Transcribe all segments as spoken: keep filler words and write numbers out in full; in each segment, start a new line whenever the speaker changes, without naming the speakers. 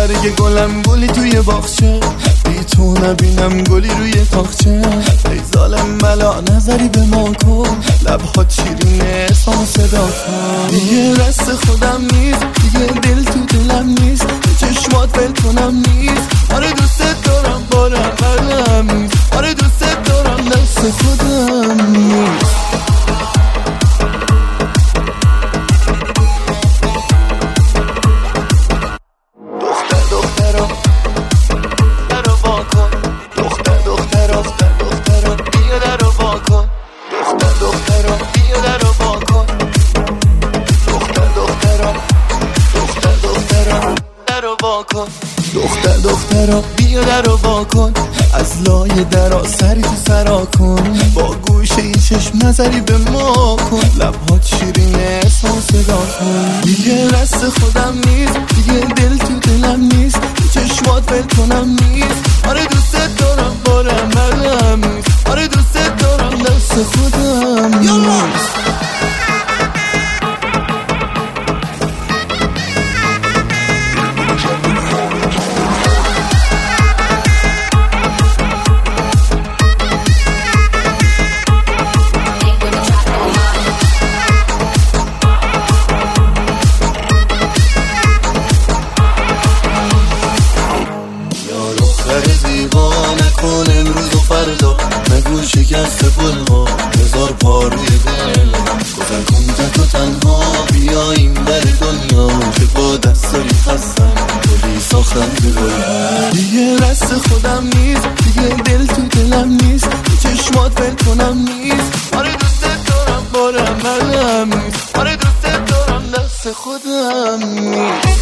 برگ گلم گلی توی باغچه، بی تو نبینم گلی روی تاقچه. ای ظالم بلا نظری به ما کن، لبهات شیرینه اسمم صدا کن. دیگه رست خودم نیست، دیگه دل تو دلم نیست، به چشمات ول کنم نیست. آره دوست دارم بارم بلم نیست، آره دوست دارم دست خودم نیست. دختر دخترا بیا درو وا کن، از لای درا سری تو سرا کن. با گوشه ای چشم نظری به ما کن، لبهات شیرینه اسمم صدا کن. دیگه رست خودم نیست، دیگه دل تو دلم نیست، چشمات ول کنم نیست. آره دوست دارم بارم بلم نیست، آره دوست دارم دست خودم نیست. زیبا نکن امروز و فردا، نگو شکست پلها هزار پار روی دل. گذر کن تک و تنها بیاییم در دنیا، که با دستایی خستم گلی ساختم به گل. دیگه رست خودم نیست، دیگه دل تو دلم نیست، چشمات ول کنم نیست. آره دوست دارم بارم بلم نیست، آره دوست دارم دست خودم نیست.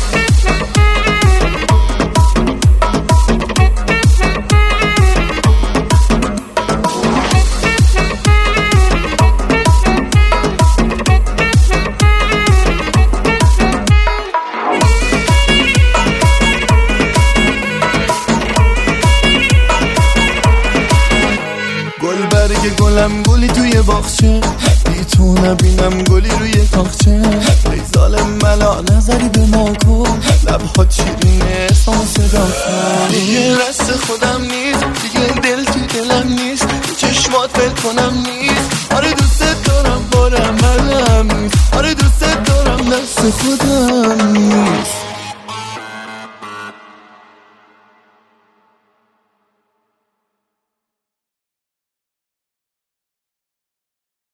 برگ گلم گلی توی باغچه، بی تو نبینم گلی روی تاقچه. ای ظالم بلا نظری به ما کن، لبهات شیرینه اسمم صدا کن. دیگه رست خودم نیست، دیگه دل تو دلم نیست، چشمات ول کنم نیست. آره دوست دارم بارم بلم نیست، آره دوست دارم دست خودم نیست.